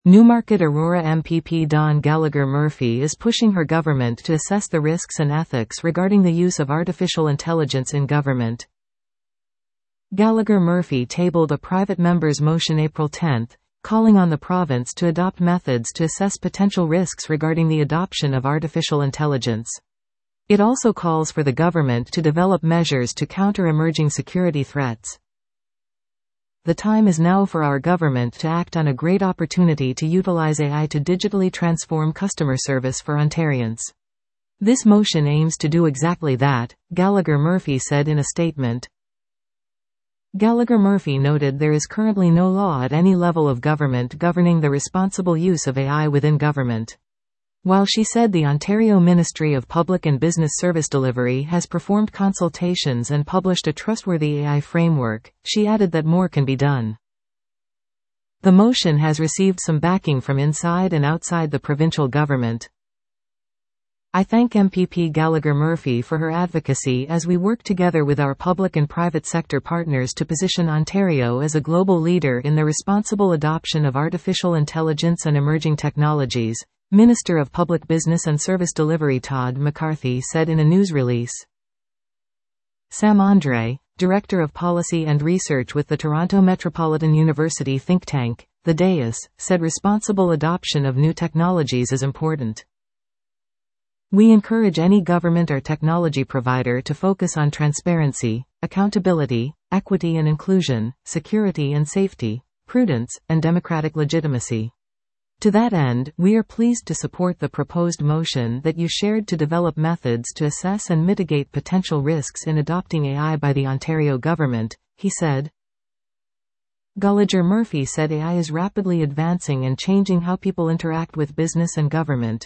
Newmarket Aurora MPP Dawn Gallagher Murphy is pushing her government to assess the risks and ethics regarding the use of artificial intelligence in government. Gallagher Murphy tabled a private member's motion April 10, calling on the province to adopt methods to assess potential risks regarding the adoption of artificial intelligence. It also calls for the government to develop measures to counter emerging security threats. The time is now for our government to act on a great opportunity to utilize AI to digitally transform customer service for Ontarians. This motion aims to do exactly that, Gallagher Murphy said in a statement. Gallagher Murphy noted there is currently no law at any level of government governing the responsible use of AI within government. While she said the Ontario Ministry of Public and Business Service Delivery has performed consultations and published a trustworthy AI framework, she added that more can be done. The motion has received some backing from inside and outside the provincial government. I thank MPP Gallagher Murphy for her advocacy as we work together with our public and private sector partners to position Ontario as a global leader in the responsible adoption of artificial intelligence and emerging technologies, Minister of Public Business and Service Delivery Todd McCarthy said in a news release. Sam Andre, Director of Policy and Research with the Toronto Metropolitan University think tank, the DAIS, said responsible adoption of new technologies is important. We encourage any government or technology provider to focus on transparency, accountability, equity and inclusion, security and safety, prudence, and democratic legitimacy. To that end, we are pleased to support the proposed motion that you shared to develop methods to assess and mitigate potential risks in adopting AI by the Ontario government, he said. Gallagher Murphy said AI is rapidly advancing and changing how people interact with business and government.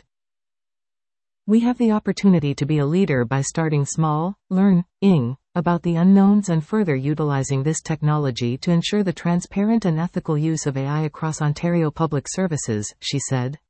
We have the opportunity to be a leader by starting small, learning about the unknowns and further utilizing this technology to ensure the transparent and ethical use of AI across Ontario public services, she said.